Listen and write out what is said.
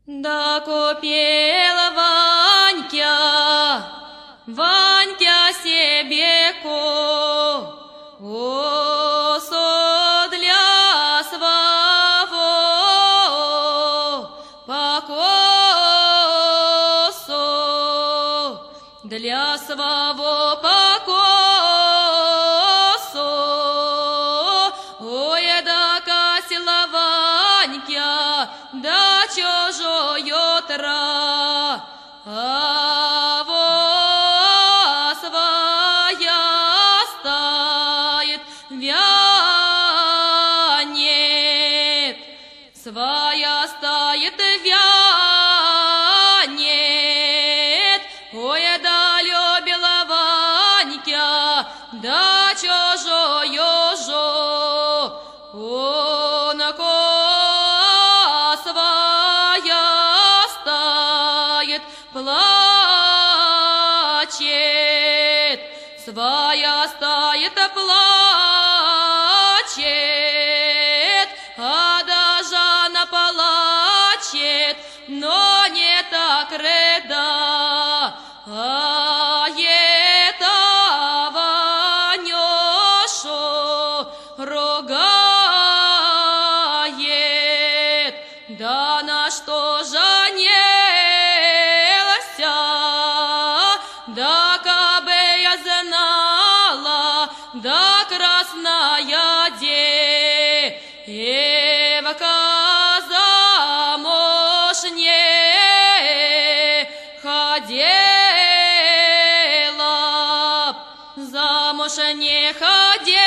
Да купил Ванька себе косу для своего покосу, для своего покосу. Ой, да косила Ванька, да чужою трава, своя стоит, вянет, своя стоит, вянет. Ой, да любила Ванька, да чужою жонку своя стоит, плачет, своя стоит, плачет, а даже она плачет, но не так рыдает, а Ванюшу ругает. Да на что женился, да кабы я знала, да красная девка замуж не ходила, замуж не ходила.